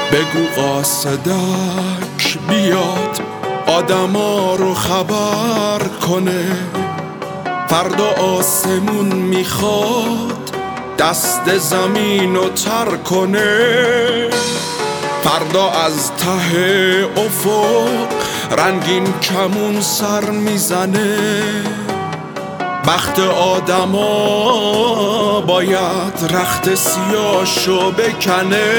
بگو قاصدک بیاد آدما رو خبر کنه، فردا آسمون میخواد دست زمین رو تر کنه. فردا از ته افق رنگین کمون سر میزنه، بخت آدما باید رخت سیاهشو بکنه.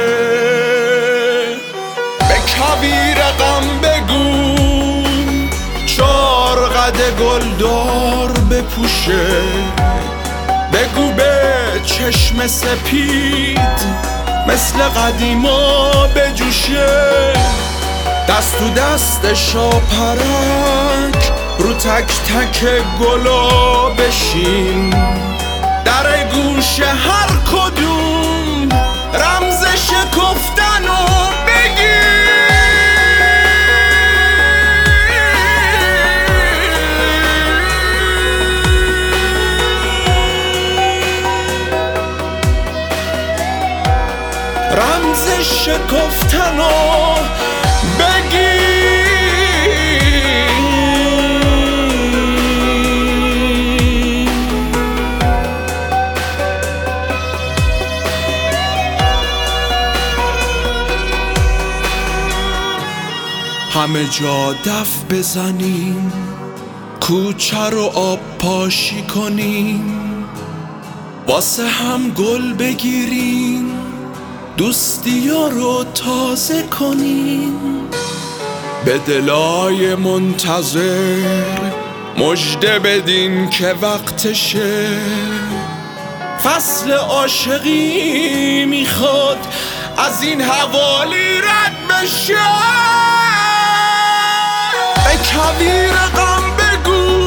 به کویر غم بگو 4 قد گلدار بپوشه، بگو به چشم سپید مثل قدیما بجوشه. دست تو دست شاپرک رو تک تک گلا بشین، در گوش هر کدوم رمز شکفتن و بگین. رمز شکفتن و بگین. همه جا دف بزنیم، کوچه رو آب پاشی کنیم، واسه هم گل بگیریم، دوستیا رو تازه کنیم. به دلای منتظر مژده بدین که وقتشه، فصل عاشقی میخواد از این حوالی رد بشه. به کویر غم بگو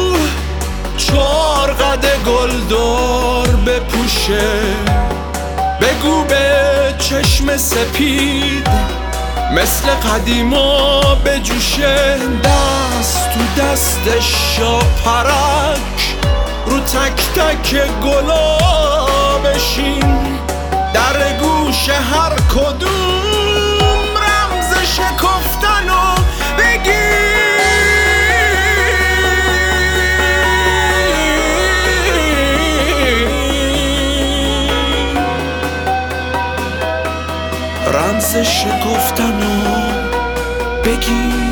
4 قد گلدار بپوشه، بگو به چشم سپید مثل قدیما بجوشه. دست تو دست شاپرک رو تک تک گلا بشین، در گوش هر کدوم رمز شکفتن و بگین. رمز شکفتن و بگی.